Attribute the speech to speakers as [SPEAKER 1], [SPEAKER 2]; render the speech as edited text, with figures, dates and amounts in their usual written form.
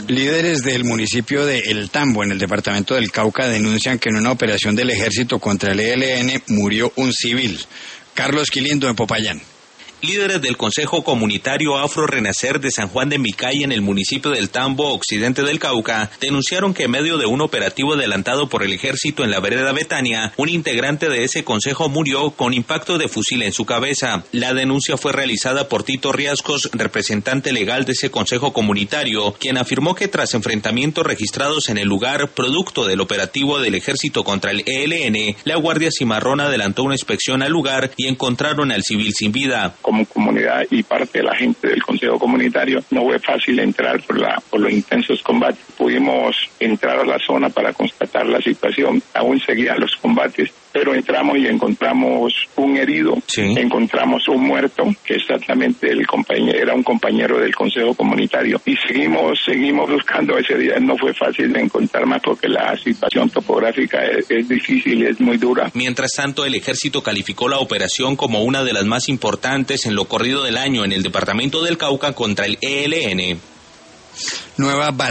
[SPEAKER 1] Líderes del municipio de El Tambo, en el departamento del Cauca, denuncian que en una operación del ejército contra el ELN murió un civil. Carlos Quilindo, en Popayán.
[SPEAKER 2] Líderes del Consejo Comunitario Afro Renacer de San Juan de Micay, en el municipio del Tambo, occidente del Cauca, denunciaron que en medio de un operativo adelantado por el ejército en la vereda Betania, un integrante de ese consejo murió con impacto de fusil en su cabeza. La denuncia fue realizada por Tito Riascos, representante legal de ese consejo comunitario, quien afirmó que tras enfrentamientos registrados en el lugar, producto del operativo del ejército contra el ELN, la Guardia Cimarrón adelantó una inspección al lugar y encontraron al civil sin vida.
[SPEAKER 3] Como comunidad y parte de la gente del Consejo Comunitario, no fue fácil entrar por los intensos combates. Pudimos entrar a la zona para constatar la situación. Aún seguían los combates, pero entramos y encontramos un herido, encontramos un muerto, que exactamente era un compañero del Consejo Comunitario. Y seguimos buscando. Ese día no fue fácil de encontrar más porque la situación topográfica es difícil, es muy dura.
[SPEAKER 2] Mientras tanto, el ejército calificó la operación como una de las más importantes en lo corrido del año en el departamento del Cauca contra el ELN.
[SPEAKER 1] Nueva